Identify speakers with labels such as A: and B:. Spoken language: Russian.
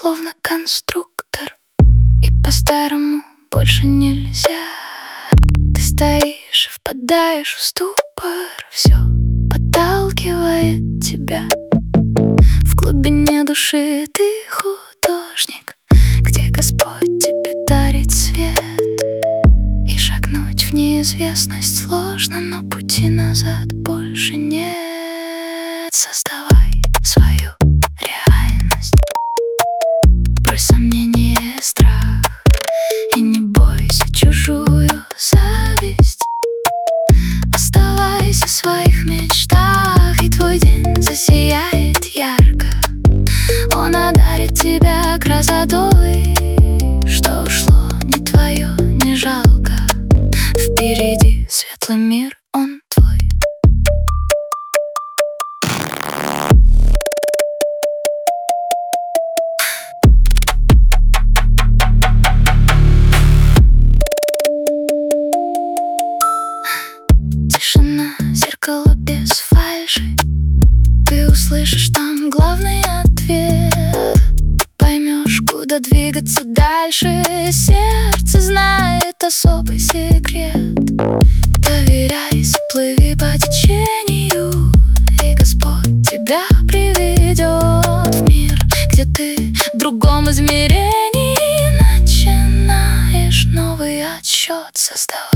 A: словно конструктор, и по-старому больше нельзя. Ты стоишь и впадаешь в ступор, все подталкивает тебя. В глубине души ты художник, где Господь тебе дарит свет. И шагнуть в неизвестность сложно, но пути назад больше нет. Создавай свою реальность, брось сомнения и страх, и не бойся чужую зависть. Оставайся в своих мечтах, и твой день засияет ярко. Он одарит тебя красотой, что ушло не твое, не жалко. Впереди светлый мир, он твой. Тишина, зеркало без фальши, ты услышишь там главный ответ. Поймешь, куда двигаться дальше. Сердце знает особый секрет. Доверяйся, плыви по течению, и Господь тебя приведет в мир, где ты в другом измерении начинаешь новый отсчет. Создавай